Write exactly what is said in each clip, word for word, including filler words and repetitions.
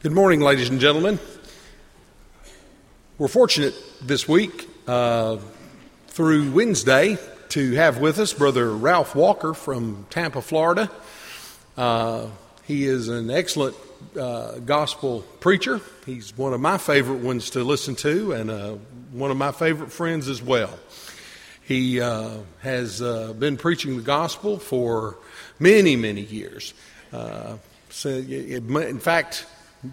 Good morning, ladies and gentlemen. We're fortunate this week uh, through Wednesday to have with us Brother Ralph Walker from Tampa, Florida. Uh, he is an excellent uh, gospel preacher. He's one of my favorite ones to listen to and uh, one of my favorite friends as well. He uh, has uh, been preaching the gospel for many, many years. Uh, so it, in fact,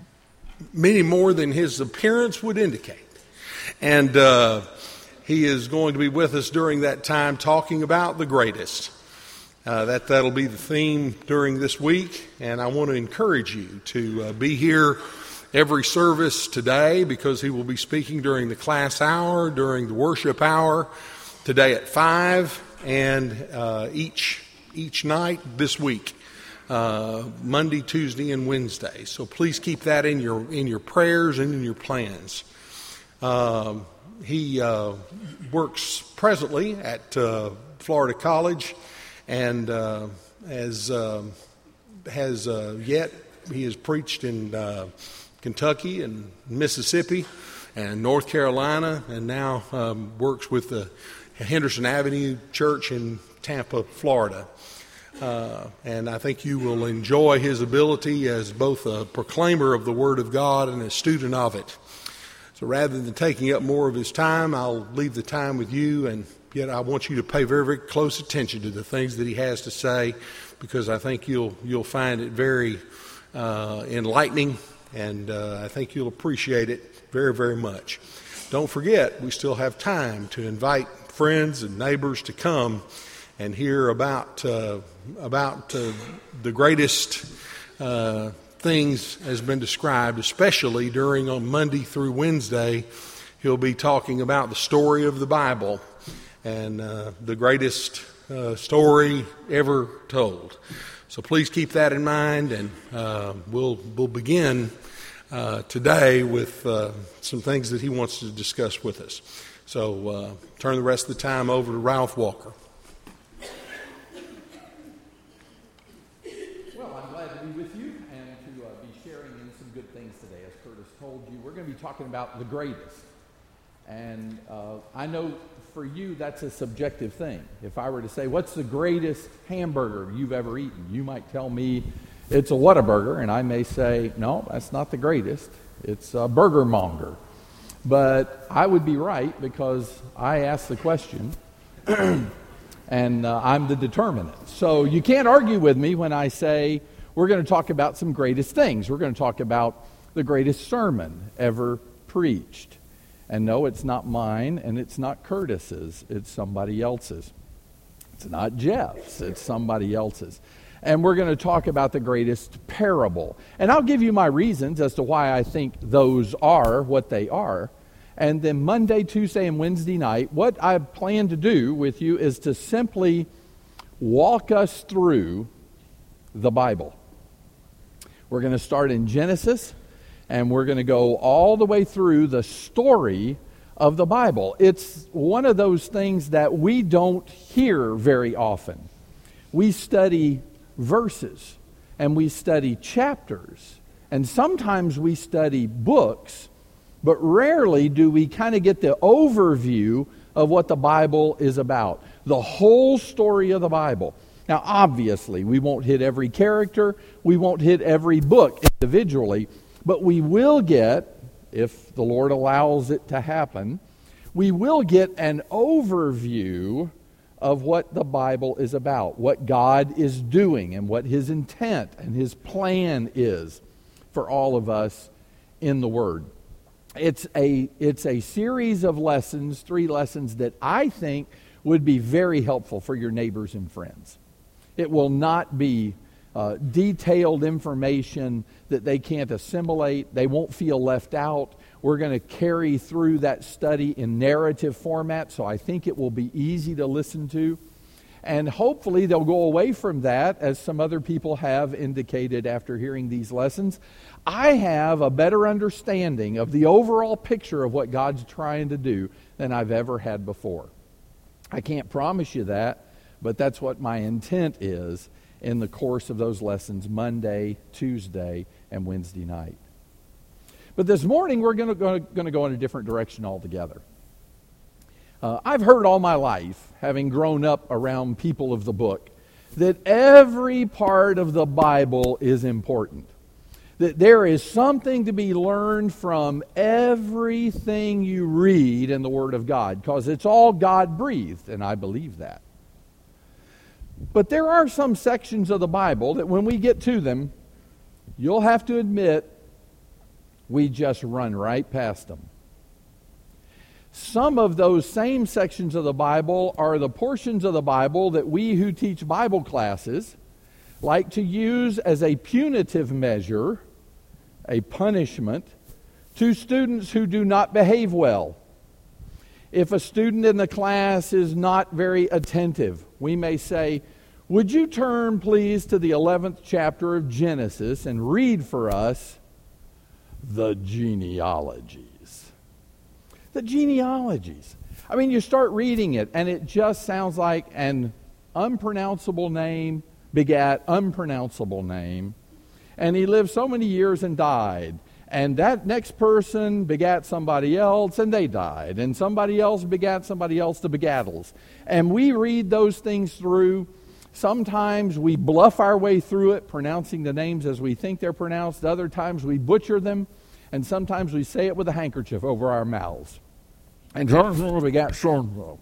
many more than his appearance would indicate. And uh, he is going to be with us during that time talking about the greatest. Uh, that, that'll be the theme during this week. And I want to encourage you to uh, be here every service today because he will be speaking during the class hour, during the worship hour, today at five, and uh, each each night this week. Uh, Monday, Tuesday, and Wednesday. So please keep that in your in your prayers and in your plans. Um, he uh, works presently at uh, Florida College, and uh, as uh, has uh, yet he has preached in uh, Kentucky and Mississippi and North Carolina, and now um, works with the Henderson Avenue Church in Tampa, Florida. Uh, and I think you will enjoy his ability as both a proclaimer of the Word of God and a student of it. So rather than taking up more of his time, I'll leave the time with you, and yet I want you to pay very, very close attention to the things that he has to say, because I think you'll you'll find it very uh, enlightening, and uh, I think you'll appreciate it very, very much. Don't forget, we still have time to invite friends and neighbors to come and hear about uh, about uh, the greatest uh, things has been described, especially during on Monday through Wednesday. He'll be talking about the story of the Bible and uh, the greatest uh, story ever told. So please keep that in mind, and uh, we'll we'll begin uh, today with uh, some things that he wants to discuss with us. So uh, turn the rest of the time over to Ralph Walker. We're going to be talking about the greatest. And uh, I know for you that's a subjective thing. If I were to say, what's the greatest hamburger you've ever eaten? You might tell me it's a Whataburger, and I may say, no, that's not the greatest. It's a Burger Monger. But I would be right because I asked the question, and uh, I'm the determinant. So you can't argue with me when I say we're going to talk about some greatest things. We're going to talk about the greatest sermon ever preached. And no, it's not mine, and it's not Curtis's. It's somebody else's. It's not Jeff's. It's somebody else's. And we're going to talk about the greatest parable. And I'll give you my reasons as to why I think those are what they are. And then Monday, Tuesday, and Wednesday night, what I plan to do with you is to simply walk us through the Bible. We're going to start in Genesis, and we're going to go all the way through the story of the Bible. It's one of those things that we don't hear very often. We study verses, and we study chapters, and sometimes we study books, but rarely do we kind of get the overview of what the Bible is about, the whole story of the Bible. Now, obviously, we won't hit every character, we won't hit every book individually, but we will get, if the Lord allows it to happen, we will get an overview of what the Bible is about, what God is doing, and what His intent and His plan is for all of us in the Word. It's a, it's a series of lessons, three lessons that I think would be very helpful for your neighbors and friends. It will not be Uh, detailed information that they can't assimilate. They won't feel left out. We're going to carry through that study in narrative format, so I think it will be easy to listen to. And hopefully they'll go away from that, as some other people have indicated after hearing these lessons. I have a better understanding of the overall picture of what God's trying to do than I've ever had before. I can't promise you that, but that's what my intent is in the course of those lessons Monday, Tuesday, and Wednesday night. But this morning, we're going to going to go in a different direction altogether. Uh, I've heard all my life, having grown up around people of the book, that every part of the Bible is important. That there is something to be learned from everything you read in the Word of God, because it's all God-breathed, and I believe that. But there are some sections of the Bible that when we get to them, you'll have to admit, we just run right past them. Some of those same sections of the Bible are the portions of the Bible that we who teach Bible classes like to use as a punitive measure, a punishment, to students who do not behave well. If a student in the class is not very attentive, we may say, "Would you turn, please, to the eleventh chapter of Genesis and read for us the genealogies." The genealogies. I mean, you start reading it, and it just sounds like an unpronounceable name begat unpronounceable name. And he lived so many years and died. And that next person begat somebody else, and they died. And somebody else begat somebody else, the begattles. And we read those things through. Sometimes we bluff our way through it, pronouncing the names as we think they're pronounced. Other times we butcher them. And sometimes we say it with a handkerchief over our mouths. And so begat so.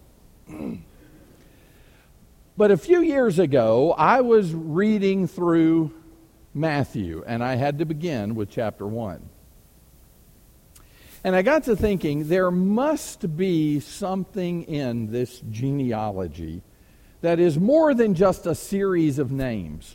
But a few years ago, I was reading through Matthew, and I had to begin with chapter one. And I got to thinking, there must be something in this genealogy that is more than just a series of names.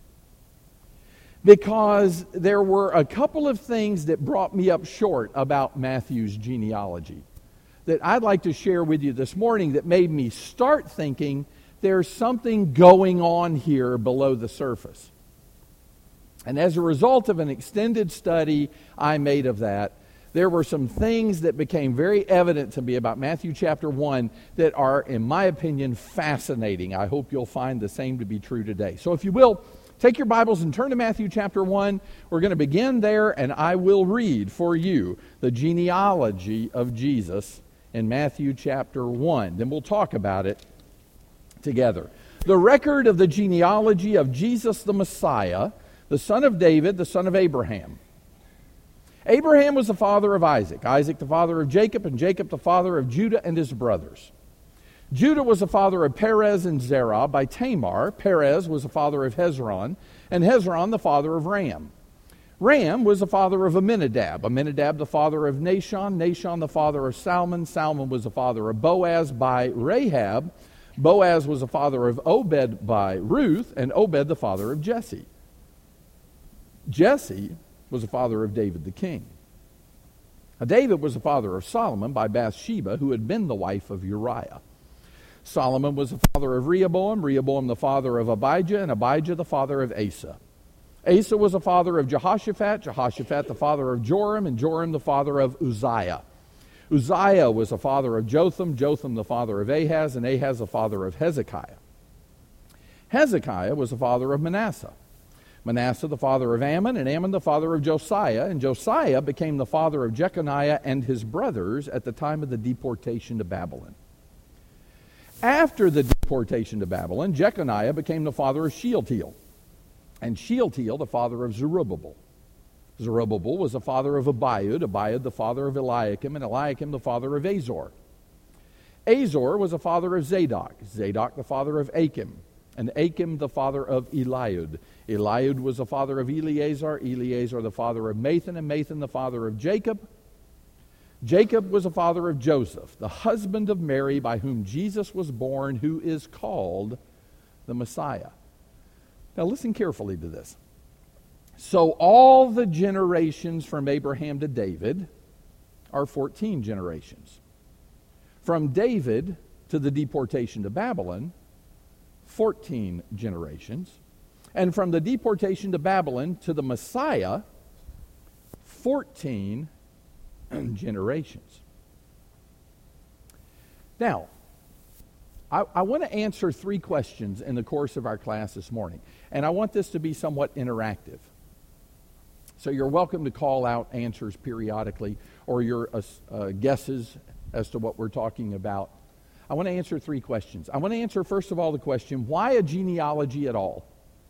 Because there were a couple of things that brought me up short about Matthew's genealogy that I'd like to share with you this morning that made me start thinking there's something going on here below the surface. And as a result of an extended study I made of that, there were some things that became very evident to me about Matthew chapter one that are, in my opinion, fascinating. I hope you'll find the same to be true today. So if you will, take your Bibles and turn to Matthew chapter one. We're going to begin there, and I will read for you the genealogy of Jesus in Matthew chapter one. Then we'll talk about it together. The record of the genealogy of Jesus the Messiah, the son of David, the son of Abraham. Abraham was the father of Isaac, Isaac the father of Jacob, and Jacob the father of Judah and his brothers. Judah was the father of Perez and Zerah by Tamar. Perez was the father of Hezron, and Hezron the father of Ram. Ram was the father of Amminadab, Amminadab the father of Nahshon, Nahshon the father of Salmon, Salmon was the father of Boaz by Rahab, Boaz was the father of Obed by Ruth, and Obed the father of Jesse. Jesse was the father of David the king. Now, David was the father of Solomon by Bathsheba, who had been the wife of Uriah. Solomon was the father of Rehoboam, Rehoboam the father of Abijah, and Abijah the father of Asa. Asa was the father of Jehoshaphat, Jehoshaphat the father of Joram, and Joram the father of Uzziah. Uzziah was the father of Jotham, Jotham the father of Ahaz, and Ahaz the father of Hezekiah. Hezekiah was the father of Manasseh. Manasseh the father of Ammon, and Ammon the father of Josiah, and Josiah became the father of Jeconiah and his brothers at the time of the deportation to Babylon. After the deportation to Babylon, Jeconiah became the father of Shealtiel, and Shealtiel the father of Zerubbabel. Zerubbabel was the father of Abiud, Abiud the father of Eliakim, and Eliakim the father of Azor. Azor was the father of Zadok, Zadok the father of Achim, and Achim the father of Eliud. Eliud was the father of Eleazar, Eleazar the father of Mathan, and Mathan the father of Jacob. Jacob was the father of Joseph, the husband of Mary, by whom Jesus was born, who is called the Messiah. Now listen carefully to this. So all the generations from Abraham to David are fourteen generations. From David to the deportation to Babylon, fourteen generations. And from the deportation to Babylon to the Messiah, fourteen generations. Now, I, I want to answer three questions in the course of our class this morning. And I want this to be somewhat interactive. So you're welcome to call out answers periodically or your uh, uh, guesses as to what we're talking about. I want to answer three questions. I want to answer, first of all, the question, why a genealogy at all?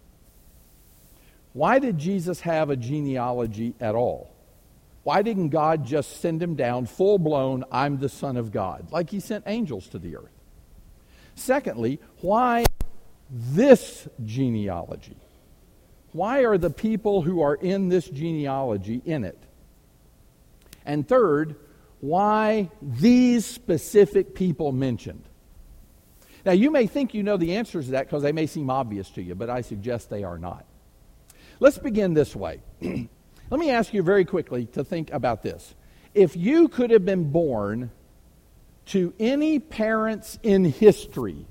Why did Jesus have a genealogy at all? Why didn't God just send him down full-blown, I'm the Son of God, like he sent angels to the earth? Secondly, why this genealogy? Why are the people who are in this genealogy in it? And third, why these specific people mentioned? Now, you may think you know the answers to that because they may seem obvious to you, but I suggest they are not. Let's begin this way. Let me ask you very quickly to think about this. If you could have been born to any parents in history,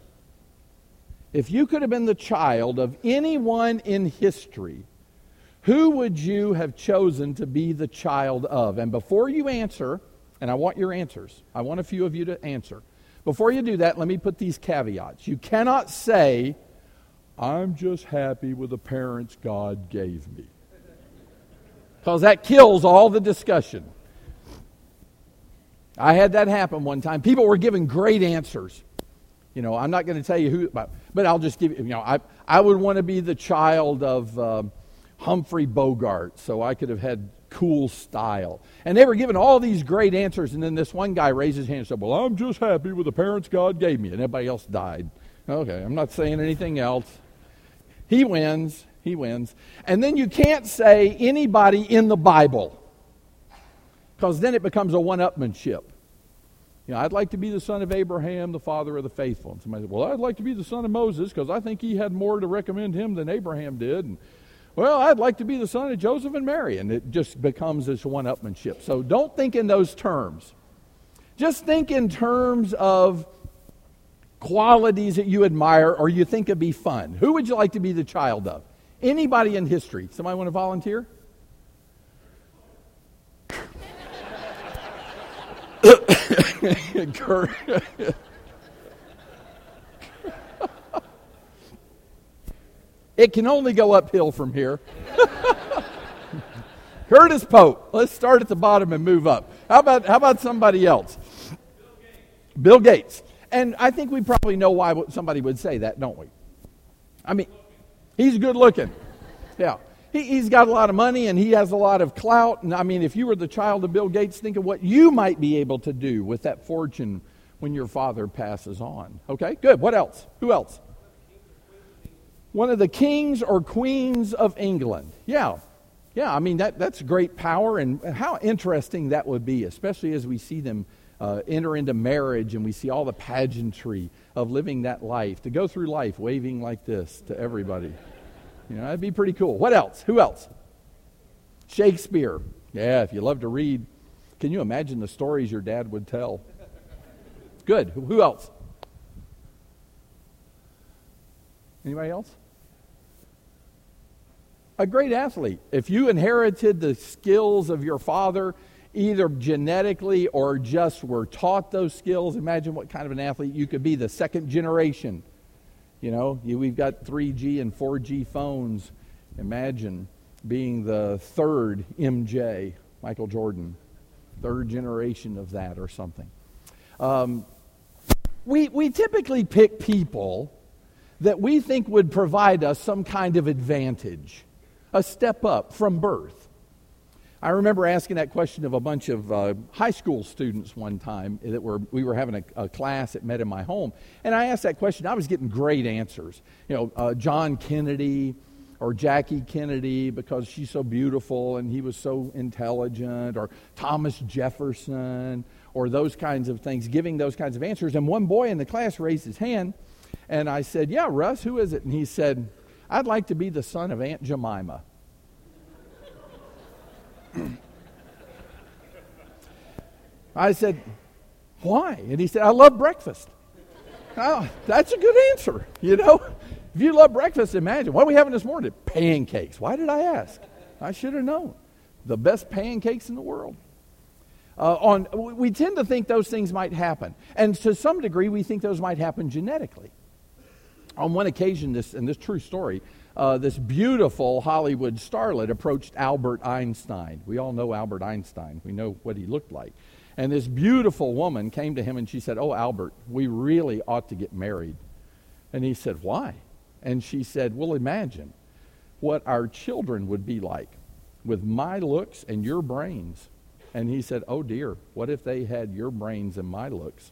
if you could have been the child of anyone in history, who would you have chosen to be the child of? And before you answer, and I want your answers, I want a few of you to answer. Before you do that, let me put these caveats. You cannot say, I'm just happy with the parents God gave me. Because that kills all the discussion. I had that happen one time. People were giving great answers. You know, I'm not going to tell you who, but, but I'll just give you, you know, I, I would want to be the child of uh, Humphrey Bogart, so I could have had cool style. And they were giving all these great answers, and then this one guy raised his hand and said, well, I'm just happy with the parents God gave me, and everybody else died. Okay, I'm not saying anything else. He wins, he wins. And then you can't say anybody in the Bible, because then it becomes a one-upmanship. You know, I'd like to be the son of Abraham, the father of the faithful. And somebody said, well, I'd like to be the son of Moses because I think he had more to recommend him than Abraham did. And, well, I'd like to be the son of Joseph and Mary. And it just becomes this one-upmanship. So don't think in those terms. Just think in terms of qualities that you admire or you think would be fun. Who would you like to be the child of? Anybody in history. Somebody want to volunteer? It can only go uphill from here. Curtis Pope. Let's start at the bottom and move up. How about how about somebody else? Bill Gates. Bill Gates. And I think we probably know why somebody would say that, don't we? I mean, he's good looking. Yeah. He, he's got a lot of money and he has a lot of clout. And I mean, if you were the child of Bill Gates, think of what you might be able to do with that fortune when your father passes on. Okay, good. What else? Who else? One of the kings or queens of England. Yeah. Yeah, I mean, that, that's great power. And how interesting that would be, especially as we see them uh, enter into marriage and we see all the pageantry of living that life. To go through life waving like this to everybody. You know, that'd be pretty cool. What else? Who else? Shakespeare. Yeah, if you love to read, can you imagine the stories your dad would tell? Good. Who else? Anybody else? A great athlete. If you inherited the skills of your father, either genetically or just were taught those skills, imagine what kind of an athlete you could be. The second generation. You know, we've got three G and four G phones. Imagine being the third M J, Michael Jordan, third generation of that or something. Um, we we typically pick people that we think would provide us some kind of advantage, a step up from birth. I remember asking that question of a bunch of uh, high school students one time that were we were having a, a class that met in my home, and I asked that question. I was getting great answers. You know, uh, John Kennedy or Jackie Kennedy because she's so beautiful and he was so intelligent, or Thomas Jefferson, or those kinds of things, giving those kinds of answers. And one boy in the class raised his hand, and I said, yeah, Russ, who is it? And he said, I'd like to be the son of Aunt Jemima. I said, why? And he said, I love breakfast. Oh, that's a good answer, you know. If you love breakfast, imagine. What are we having this morning? Pancakes. Why did I ask? I should have known. The best pancakes in the world. Uh, on, we tend to think those things might happen. And to some degree, we think those might happen genetically. On one occasion, this and this true story, uh, this beautiful Hollywood starlet approached Albert Einstein. We all know Albert Einstein. We know what he looked like. And this beautiful woman came to him and she said, "Oh, Albert, we really ought to get married." And he said, "Why?" And she said, "Well, imagine what our children would be like with my looks and your brains." And he said, "Oh dear, what if they had your brains and my looks?"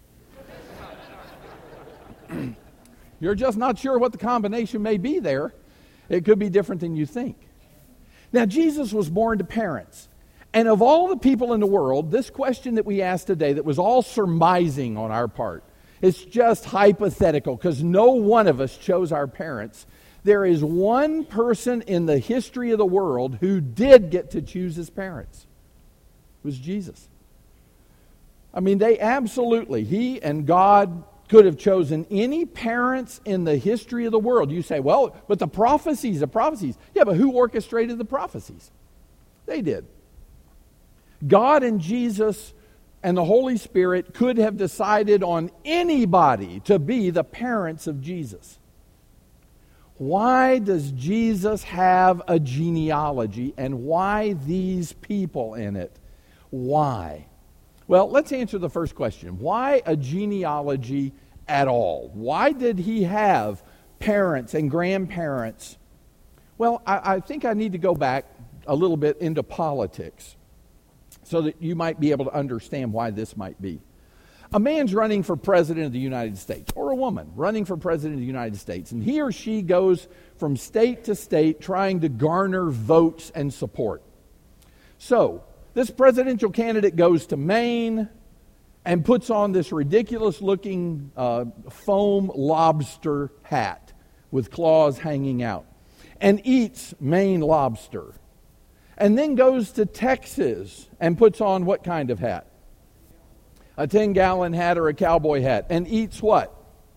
You're just not sure what the combination may be there. It could be different than you think. Now, Jesus was born to parents. And of all the people in the world, this question that we asked today that was all surmising on our part, it's just hypothetical because no one of us chose our parents. There is one person in the history of the world who did get to choose his parents. It was Jesus. I mean, they absolutely, he and God could have chosen any parents in the history of the world. You say, well, but the prophecies, the prophecies. Yeah, but who orchestrated the prophecies? They did. God and Jesus and the Holy Spirit could have decided on anybody to be the parents of Jesus. Why does Jesus have a genealogy, and why these people in it? Why? Well, let's answer the first question. Why a genealogy at all? Why did he have parents and grandparents? Well, I, I think I need to go back a little bit into politics so that you might be able to understand why this might be. A man's running for president of the United States, or a woman running for president of the United States, and he or she goes from state to state trying to garner votes and support. So, this presidential candidate goes to Maine and puts on this ridiculous-looking uh, foam lobster hat with claws hanging out and eats Maine lobster. And then goes to Texas and puts on what kind of hat? A ten-gallon hat or a cowboy hat. And eats what?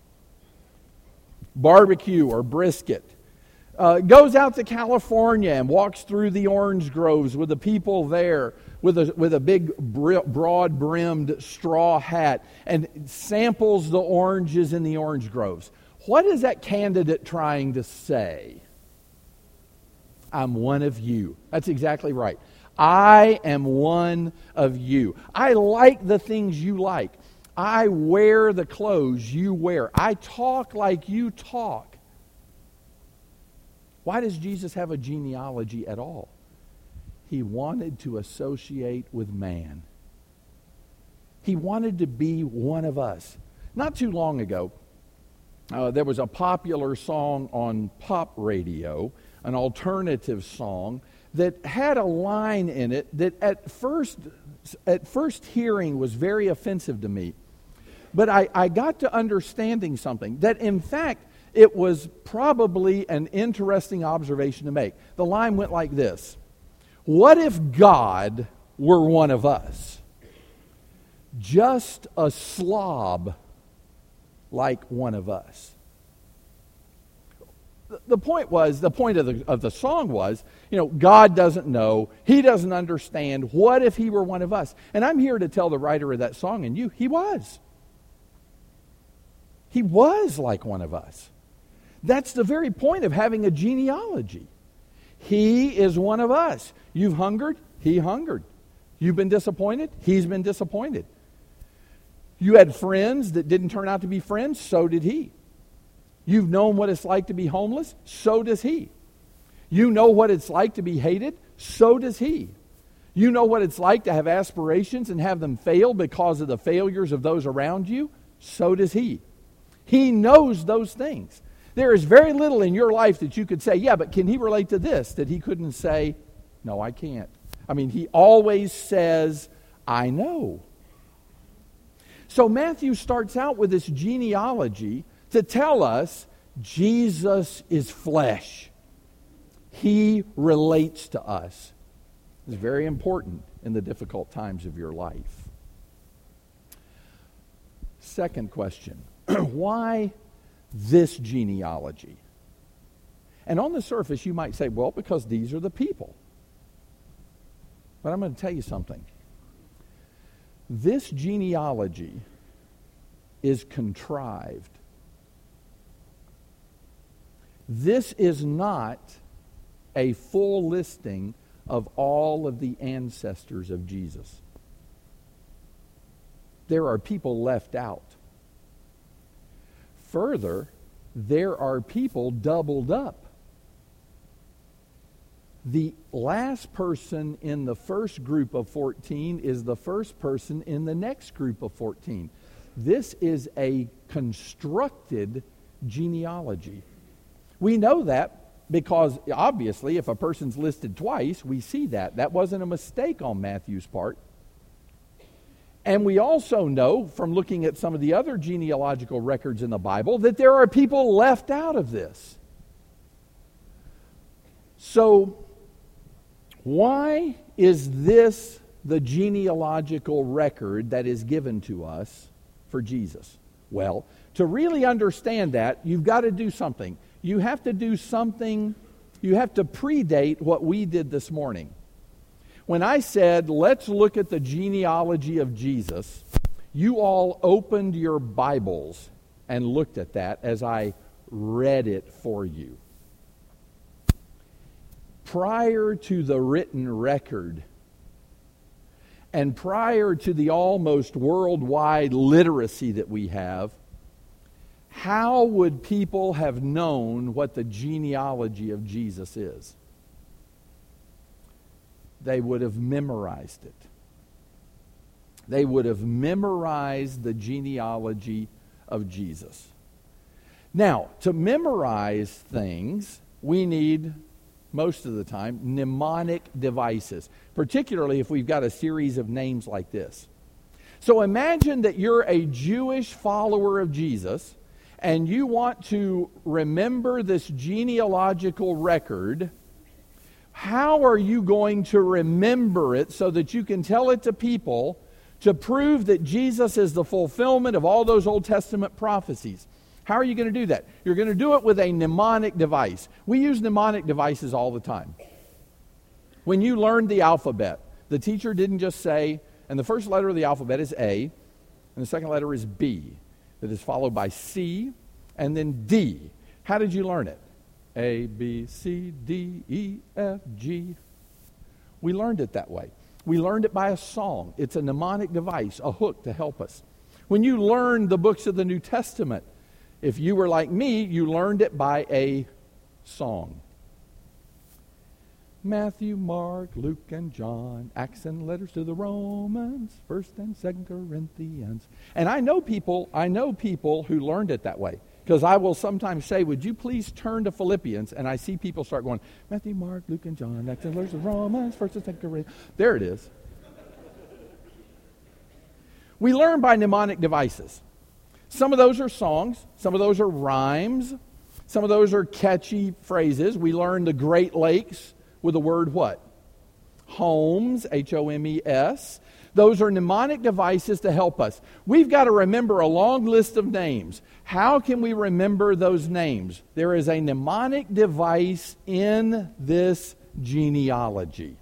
Barbecue or brisket. Uh, goes out to California and walks through the orange groves with the people there with a, with a big broad-brimmed straw hat and samples the oranges in the orange groves. What is that candidate trying to say? I'm one of you. That's exactly right. I am one of you. I like the things you like. I wear the clothes you wear. I talk like you talk. Why does Jesus have a genealogy at all? He wanted to associate with man. He wanted to be one of us. Not too long ago, uh, there was a popular song on pop radio, an alternative song that had a line in it that at first at first hearing was very offensive to me. But I, I got to understanding something, that in fact it was probably an interesting observation to make. The line went like this: what if God were one of us? Just a slob like one of us. The point was, the point of the, of the song was, you know, God doesn't know. He doesn't understand. What if he were one of us? And I'm here to tell the writer of that song and you, he was. He was like one of us. That's the very point of having a genealogy. He is one of us. You've hungered, he hungered. You've been disappointed, he's been disappointed. You had friends that didn't turn out to be friends, so did he. You've known what it's like to be homeless, so does he. You know what it's like to be hated, so does he. You know what it's like to have aspirations and have them fail because of the failures of those around you, so does he. He knows those things. There is very little in your life that you could say, yeah, but can he relate to this? That he couldn't say, no, I can't. I mean, he always says, I know. So Matthew starts out with this genealogy to tell us Jesus is flesh. He relates to us. It's very important in the difficult times of your life. Second question, why this genealogy? And on the surface you might say, well, because these are the people. But I'm going to tell you something. This genealogy is contrived. This is not a full listing of all of the ancestors of Jesus. There are people left out. Further, there are people doubled up. The last person in the first group of fourteen is the first person in the next group of fourteen. This is a constructed genealogy. We know that because, obviously, if a person's listed twice, we see that. That wasn't a mistake on Matthew's part. And we also know, from looking at some of the other genealogical records in the Bible, that there are people left out of this. So, why is this the genealogical record that is given to us for Jesus? Well, to really understand that, you've got to do something. You have to do something, you have to predate what we did this morning. When I said, let's look at the genealogy of Jesus, you all opened your Bibles and looked at that as I read it for you. Prior to the written record, and prior to the almost worldwide literacy that we have, how would people have known what the genealogy of Jesus is? They would have memorized it. They would have memorized the genealogy of Jesus. Now, to memorize things, we need, most of the time, mnemonic devices, particularly if we've got a series of names like this. So imagine that you're a Jewish follower of Jesus, and you want to remember this genealogical record. How are you going to remember it so that you can tell it to people to prove that Jesus is the fulfillment of all those Old Testament prophecies? How are you going to do that? You're going to do it with a mnemonic device. We use mnemonic devices all the time. When you learned the alphabet, the teacher didn't just say, and the first letter of the alphabet is A, and the second letter is B. That is followed by C, and then D. How did you learn it? A, B, C, D, E, F, G. We learned it that way. We learned it by a song. It's a mnemonic device, a hook to help us. When you learned the books of the New Testament, if you were like me, you learned it by a song. Matthew, Mark, Luke, and John, Acts and letters to the Romans, First and Second Corinthians. And I know people, I know people who learned it that way. Because I will sometimes say, would you please turn to Philippians? And I see people start going, Matthew, Mark, Luke, and John, Acts and letters to the Romans, First and Second Corinthians. There it is. We learn by mnemonic devices. Some of those are songs. Some of those are rhymes. Some of those are catchy phrases. We learn the Great Lakes with the word what? Homes, H O M E S. Those are mnemonic devices to help us. We've got to remember a long list of names. How can we remember those names? There is a mnemonic device in this genealogy.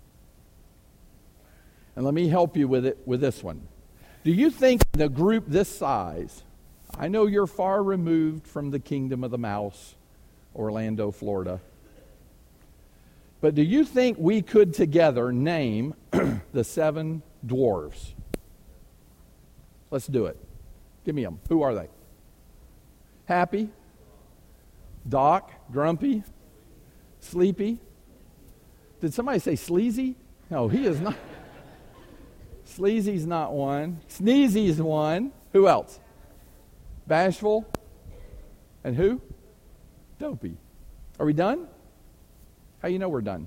And let me help you with it with this one. Do you think in a group this size, I know you're far removed from the kingdom of the mouse, Orlando, Florida, but do you think we could together name the seven dwarves? Let's do it. Give me them. Who are they? Happy? Doc? Grumpy? Sleepy? Did somebody say sleazy? No, he is not. Sleazy's not one. Sneezy's one. Who else? Bashful? And who? Dopey. Are we done? How you know we're done?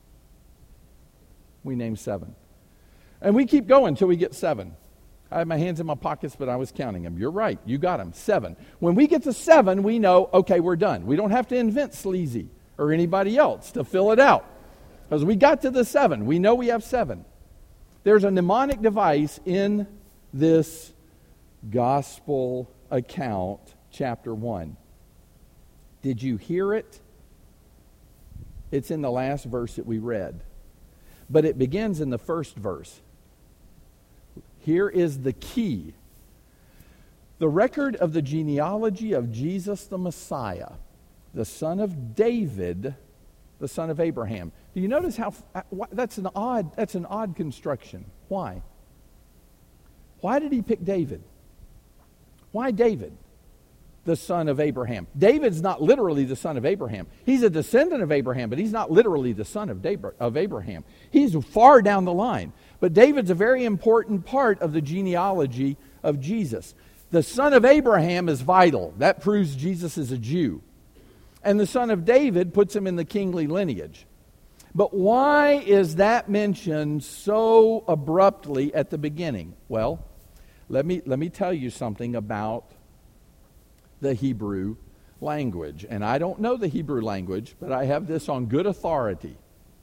We named seven. And we keep going until we get seven. I had my hands in my pockets, but I was counting them. You're right. You got them. Seven. When we get to seven, we know, okay, we're done. We don't have to invent sleazy or anybody else to fill it out. Because we got to the seven. We know we have seven. There's a mnemonic device in this gospel account, chapter one. Did you hear it? It's in the last verse that we read. But it begins in the first verse. Here is the key. The record of the genealogy of Jesus the Messiah, the son of David, the son of Abraham. Do you notice how that's an odd that's an odd construction? Why? Why did he pick David? Why David, the son of Abraham? David's not literally the son of Abraham. He's a descendant of Abraham, but he's not literally the son of Abraham. He's far down the line. But David's a very important part of the genealogy of Jesus. The son of Abraham is vital. That proves Jesus is a Jew. And the son of David puts him in the kingly lineage. But why is that mentioned so abruptly at the beginning? Well, let me let me tell you something about the Hebrew language. And I don't know the Hebrew language, but I have this on good authority.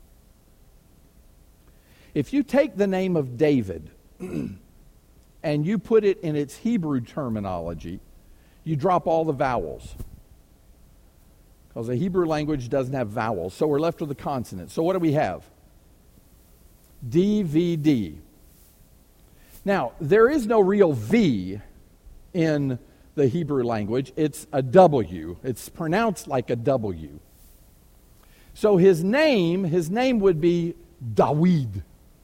If you take the name of David and you put it in its Hebrew terminology, you drop all the vowels. Because the Hebrew language doesn't have vowels, so we're left with the consonants. So what do we have? D V D. Now, there is no real V in the Hebrew language. It's a W. It's pronounced like a W. So his name, his name would be Dawid.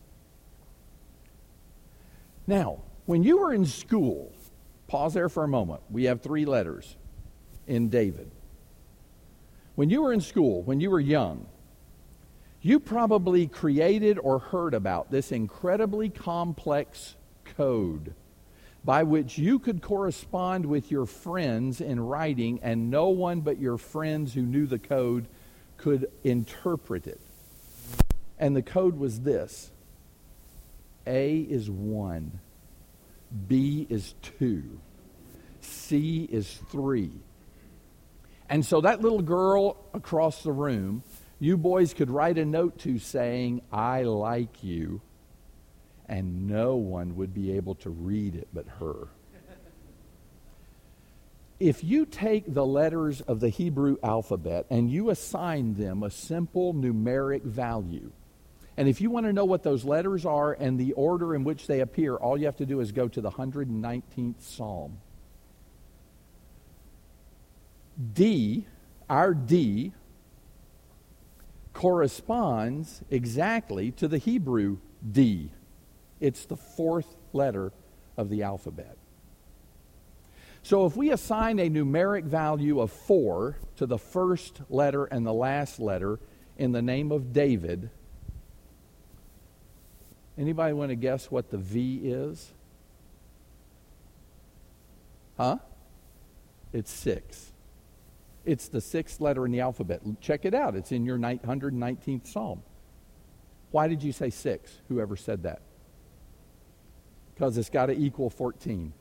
Now, when you were in school, pause there for a moment. We have three letters in David. When you were in school, when you were young, you probably created or heard about this incredibly complex code by which you could correspond with your friends in writing, and no one but your friends who knew the code could interpret it. And the code was this: A is one, B is two, C is three. And so that little girl across the room, you boys could write a note to saying, "I like you," and no one would be able to read it but her. If you take the letters of the Hebrew alphabet and you assign them a simple numeric value, and if you want to know what those letters are and the order in which they appear, all you have to do is go to the one hundred nineteenth Psalm. D, our D, corresponds exactly to the Hebrew D. It's the fourth letter of the alphabet. So if we assign a numeric value of four to the first letter and the last letter in the name of David, anybody want to guess what the V is? Huh? It's six. It's the sixth letter in the alphabet. Check it out. It's in your one hundred nineteenth Psalm. Why did you say six? Whoever said that? Because it's got to equal fourteen.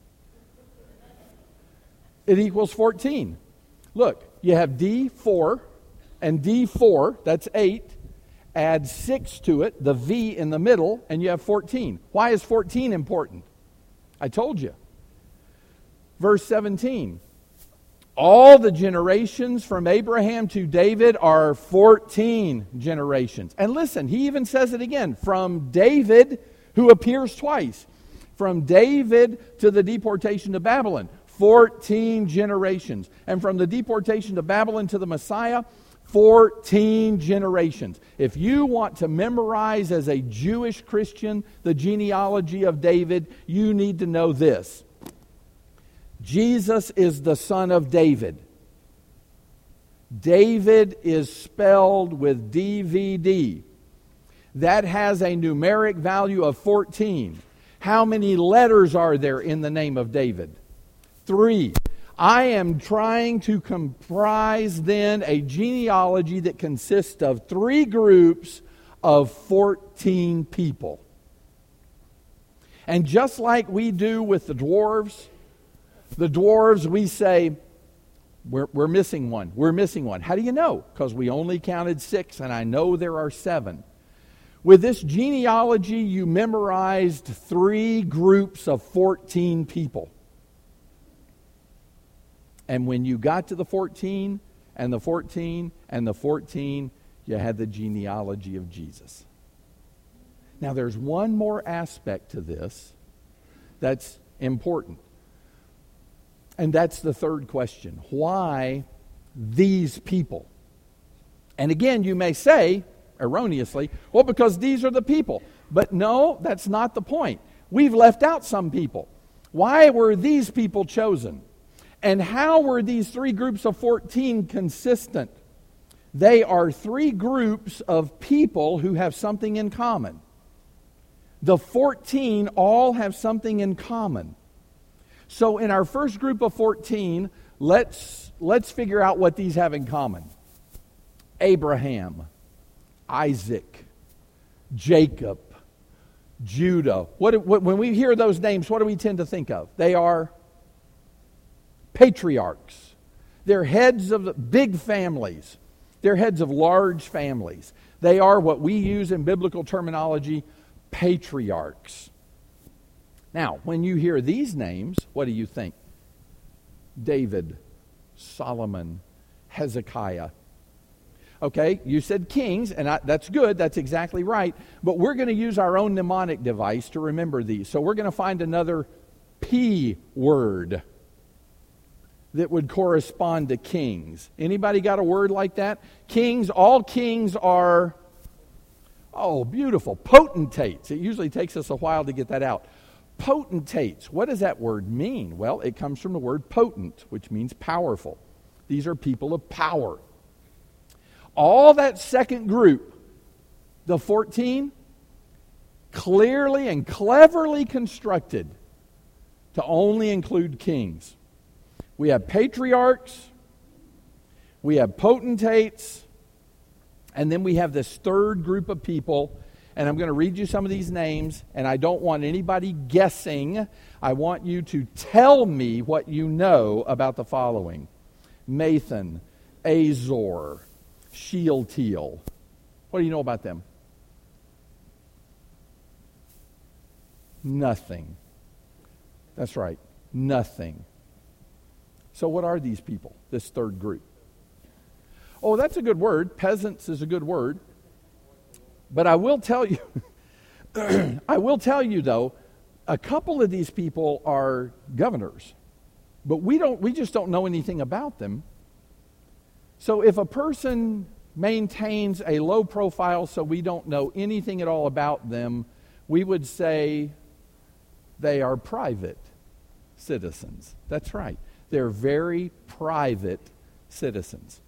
It equals fourteen. Look, you have D four and D four, that's eight. Add six to it, the V in the middle, and you have fourteen. Why is fourteen important? I told you. Verse seventeen. All the generations from Abraham to David are fourteen generations. And listen, he even says it again. From David, who appears twice. From David to the deportation to Babylon, fourteen generations. And from the deportation to Babylon to the Messiah, fourteen generations. If you want to memorize as a Jewish Christian the genealogy of David, you need to know this. Jesus is the son of David. David is spelled with D V D. That has a numeric value of fourteen. How many letters are there in the name of David? Three. I am trying to comprise then a genealogy that consists of three groups of fourteen people. And just like we do with the dwarves, the dwarves, we say, we're, we're missing one. We're missing one. How do you know? Because we only counted six, and I know there are seven. With this genealogy, you memorized three groups of fourteen people. And when you got to the fourteen, and the fourteen, and the fourteen, you had the genealogy of Jesus. Now, there's one more aspect to this that's important. And that's the third question. Why these people. And again, you may say, erroneously, well, because these are the people. But no, that's not the point. We've left out some people. Why were these people chosen? And how were these three groups of fourteen consistent? They are three groups of people who have something in common. The fourteen all have something in common. So in our first group of fourteen, let's, let's figure out what these have in common. Abraham, Isaac, Jacob, Judah. What, what, when we hear those names, what do we tend to think of? They are patriarchs. They're heads of big families. They're heads of large families. They are what we use in biblical terminology, patriarchs. Now, when you hear these names, what do you think? David, Solomon, Hezekiah. Okay, you said kings, and I, that's good, that's exactly right, but we're going to use our own mnemonic device to remember these. So we're going to find another P word that would correspond to kings. Anybody got a word like that? Kings, all kings are, oh, beautiful, potentates. It usually takes us a while to get that out. Potentates, what does that word mean? Well, it comes from the word potent, which means powerful. These are people of power. All that second group, the fourteen, clearly and cleverly constructed to only include kings. We have patriarchs, we have potentates, and then we have this third group of people. And I'm going to read you some of these names, and I don't want anybody guessing. I want you to tell me what you know about the following. Mathan, Azor, Shealtiel. What do you know about them? Nothing. That's right, nothing. So what are these people, this third group? Oh, that's a good word. Peasants is a good word. But I will tell you, I will tell you though, a couple of these people are governors. But we don't we just don't know anything about them. So if a person maintains a low profile so we don't know anything at all about them, we would say they are private citizens. That's right. They're very private citizens.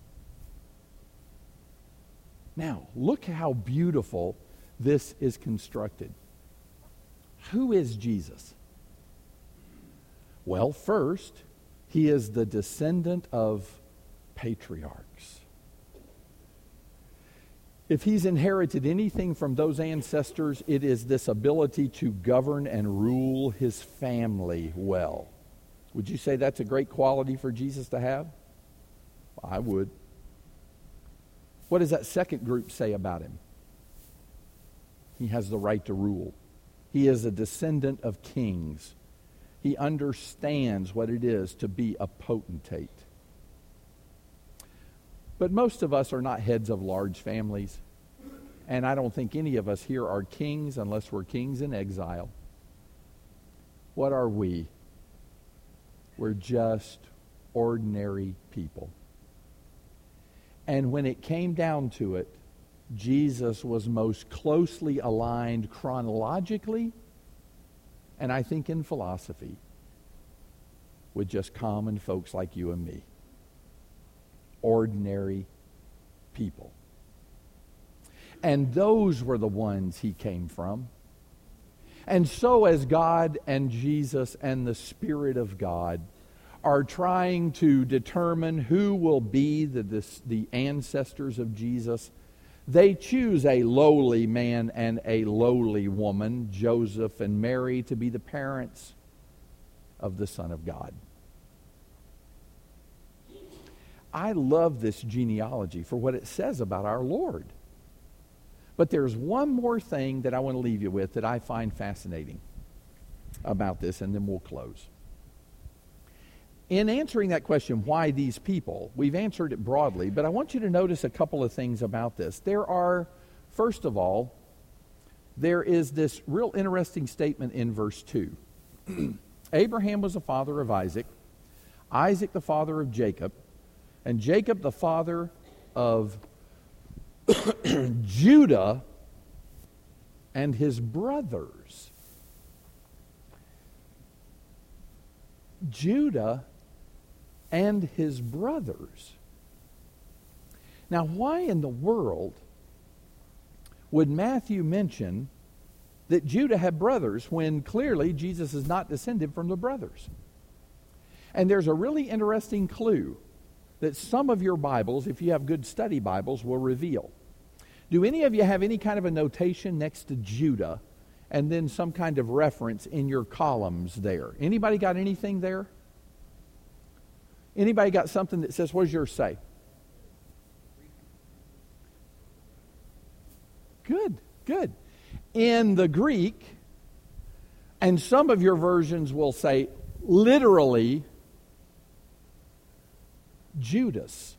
Now, look how beautiful this is constructed. Who is Jesus? Well, first, he is the descendant of patriarchs. If he's inherited anything from those ancestors, it is this ability to govern and rule his family well. Would you say that's a great quality for Jesus to have? I would. What does that second group say about him? He has the right to rule. He is a descendant of kings. He understands what it is to be a potentate. But most of us are not heads of large families. And I don't think any of us here are kings unless we're kings in exile. What are we? We're just ordinary people. And when it came down to it, Jesus was most closely aligned chronologically, and I think in philosophy, with just common folks like you and me. Ordinary people. And those were the ones he came from. And so as God and Jesus and the Spirit of God are trying to determine who will be the, the, the ancestors of Jesus, they choose a lowly man and a lowly woman, Joseph and Mary, to be the parents of the Son of God. I love this genealogy for what it says about our Lord. But there's one more thing that I want to leave you with that I find fascinating about this, and then we'll close. In answering that question, why these people, we've answered it broadly, but I want you to notice a couple of things about this. There are, first of all, there is this real interesting statement in verse two. Abraham was the father of Isaac, Isaac the father of Jacob, and Jacob the father of Judah and his brothers. Judah and his brothers. Now, why in the world would Matthew mention that Judah had brothers when clearly Jesus is not descended from the brothers? And there's a really interesting clue that some of your Bibles, if you have good study Bibles, will reveal. Do any of you have any kind of a notation next to Judah and then some kind of reference in your columns there? Anybody got anything there? Anybody got something that says, what does yours say? Good, good. In the Greek, and some of your versions will say literally Judas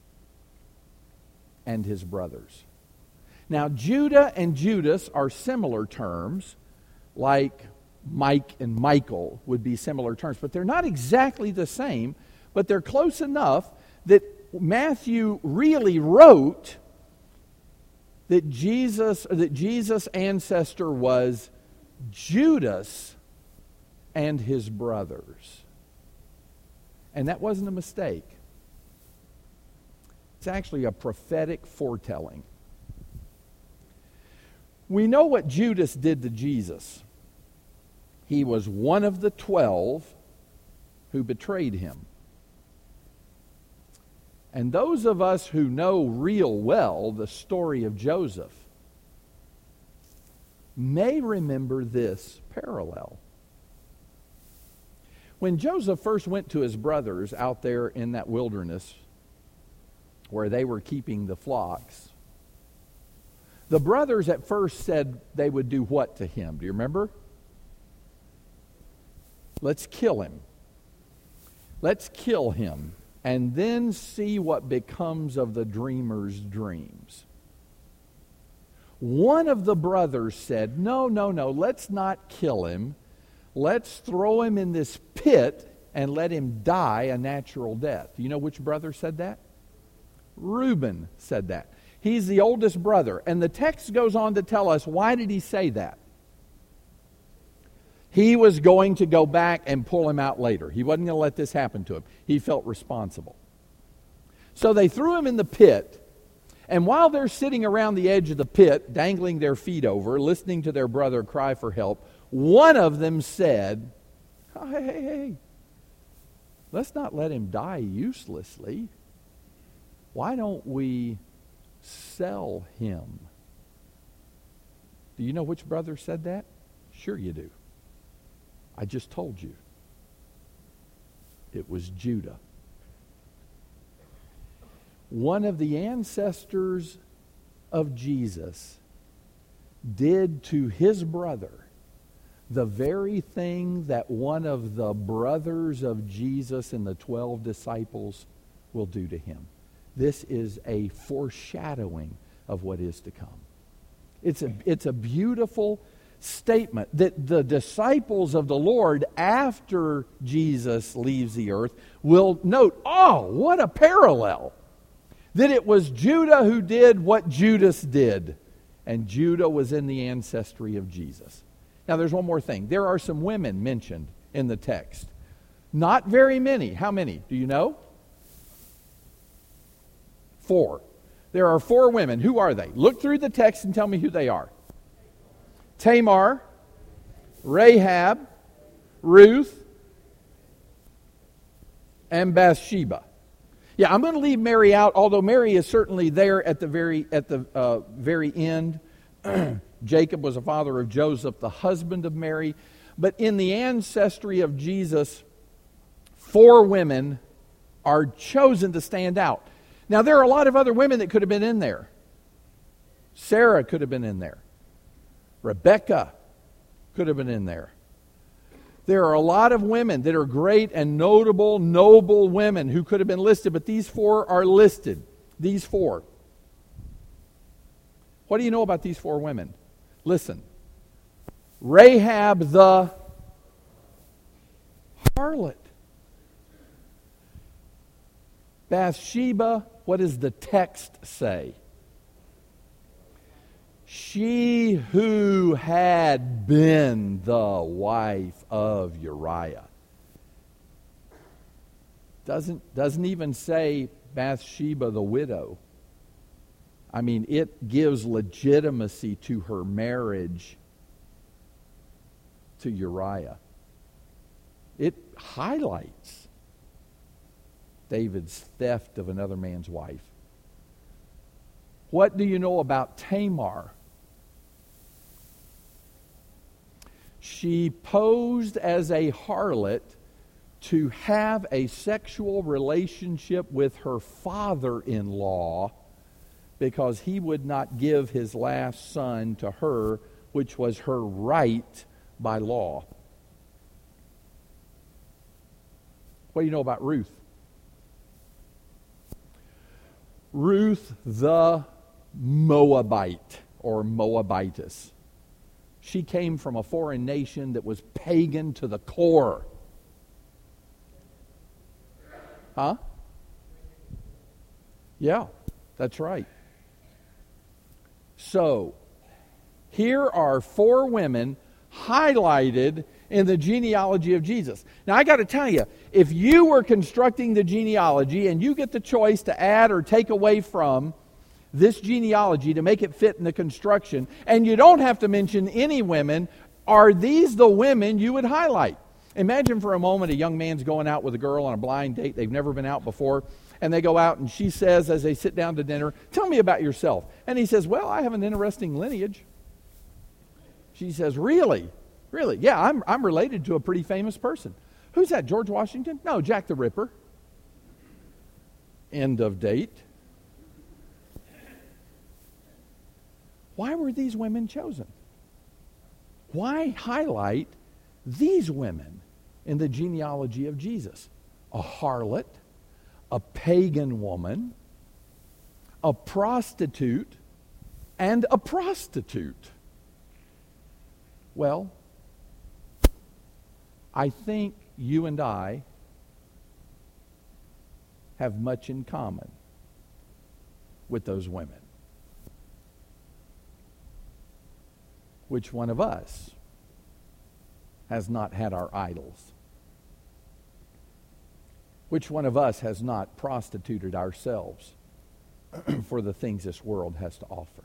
and his brothers. Now, Judah and Judas are similar terms, like Mike and Michael would be similar terms, but they're not exactly the same, but they're close enough that Matthew really wrote that Jesus, that Jesus' ancestor was Judas and his brothers. And that wasn't a mistake. It's actually a prophetic foretelling. We know what Judas did to Jesus. He was one of the twelve who betrayed him. And those of us who know real well the story of Joseph may remember this parallel. When Joseph first went to his brothers out there in that wilderness where they were keeping the flocks, the brothers at first said they would do what to him? Do you remember? Let's kill him. Let's kill him. And then see what becomes of the dreamer's dreams. One of the brothers said, no, no, no, let's not kill him. Let's throw him in this pit and let him die a natural death. You know which brother said that? Reuben said that. He's the oldest brother. And the text goes on to tell us, why did he say that? He was going to go back and pull him out later. He wasn't going to let this happen to him. He felt responsible. So they threw him in the pit, and while they're sitting around the edge of the pit, dangling their feet over, listening to their brother cry for help, one of them said, hey, hey, hey, let's not let him die uselessly. Why don't we sell him? Do you know which brother said that? Sure you do. I just told you. It was Judah. One of the ancestors of Jesus did to his brother the very thing that one of the brothers of Jesus and the twelve disciples will do to him. This is a foreshadowing of what is to come. It's a, it's a beautiful statement that the disciples of the Lord, after Jesus leaves the earth, will note, oh, what a parallel. That it was Judah who did what Judas did. And Judah was in the ancestry of Jesus. Now there's one more thing. There are some women mentioned in the text. Not very many. How many? Do you know? Four. There are four women. Who are they? Look through the text and tell me who they are. Tamar, Rahab, Ruth, and Bathsheba. Yeah, I'm going to leave Mary out, although Mary is certainly there at the very at the uh, very end. Jacob was the father of Joseph, the husband of Mary. But in the ancestry of Jesus, four women are chosen to stand out. Now, there are a lot of other women that could have been in there. Sarah could have been in there. Rebecca could have been in there. There are a lot of women that are great and notable, noble women who could have been listed, but these four are listed. These four. What do you know about these four women? Listen. Rahab the harlot. Bathsheba, what does the text say? She who had been the wife of Uriah. Doesn't, doesn't even say Bathsheba the widow. I mean, it gives legitimacy to her marriage to Uriah. It highlights David's theft of another man's wife. What do you know about Tamar? She posed as a harlot to have a sexual relationship with her father-in-law because he would not give his last son to her, which was her right by law. What do you know about Ruth? Ruth the Moabite or Moabitess. She came from a foreign nation that was pagan to the core. Huh? Yeah, that's right. So, here are four women highlighted in the genealogy of Jesus. Now, I got to tell you, if you were constructing the genealogy and you get the choice to add or take away from this genealogy to make it fit in the construction, and you don't have to mention any women, are these the women you would highlight? Imagine for a moment a young man's going out with a girl on a blind date. They've never been out before. And they go out and she says as they sit down to dinner, "Tell me about yourself." And he says, "Well, I have an interesting lineage." She says, "Really? Really? Yeah, I'm, I'm related to a pretty famous person." "Who's that, George Washington?" "No, Jack the Ripper." End of date. Why were these women chosen? Why highlight these women in the genealogy of Jesus? A harlot, a pagan woman, a prostitute, and a prostitute. Well, I think you and I have much in common with those women. Which one of us has not had our idols? Which one of us has not prostituted ourselves for the things this world has to offer?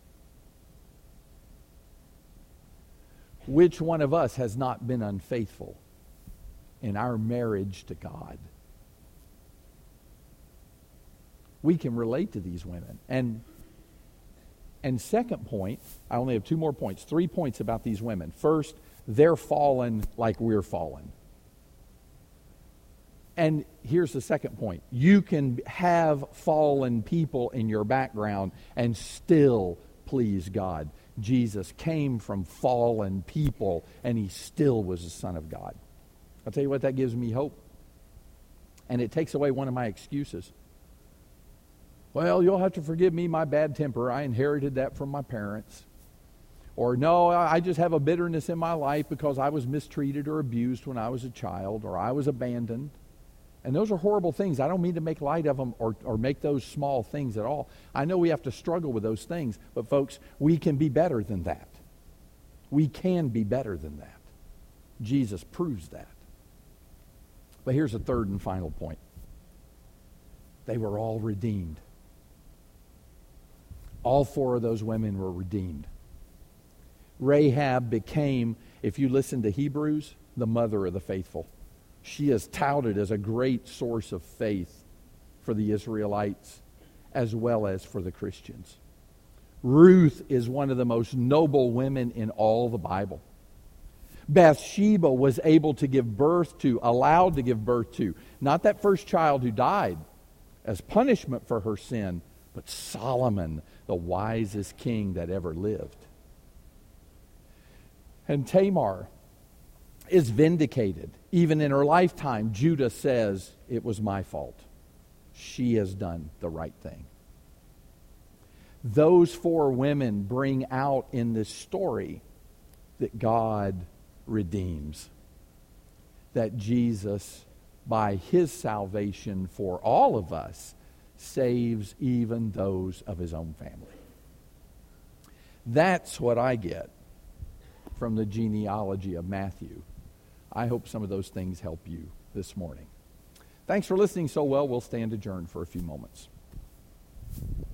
Which one of us has not been unfaithful in our marriage to God? We can relate to these women. And and second point, I only have two more points, three points about these women. First, they're fallen like we're fallen. And here's the second point. You can have fallen people in your background and still please God. Jesus came from fallen people, and he still was the Son of God. I'll tell you what, that gives me hope. And it takes away one of my excuses. "Well, you'll have to forgive me my bad temper. I inherited that from my parents." Or, "No, I just have a bitterness in my life because I was mistreated or abused when I was a child, or I was abandoned." And those are horrible things. I don't mean to make light of them or, or make those small things at all. I know we have to struggle with those things. But folks, we can be better than that. We can be better than that. Jesus proves that. But here's a third and final point. They were all redeemed. All four of those women were redeemed. Rahab became, if you listen to Hebrews, the mother of the faithful. She is touted as a great source of faith for the Israelites as well as for the Christians. Ruth is one of the most noble women in all the Bible. Bathsheba was able to give birth to, allowed to give birth to, not that first child who died as punishment for her sin, but Solomon, the wisest king that ever lived. And Tamar is vindicated. Even in her lifetime, Judah says, "It was my fault. She has done the right thing." Those four women bring out in this story that God redeems, that Jesus by his salvation for all of us, saves even those of his own family. That's what I get from the genealogy of Matthew. I hope some of those things help you this morning. Thanks for listening so well. We'll stand adjourned for a few moments.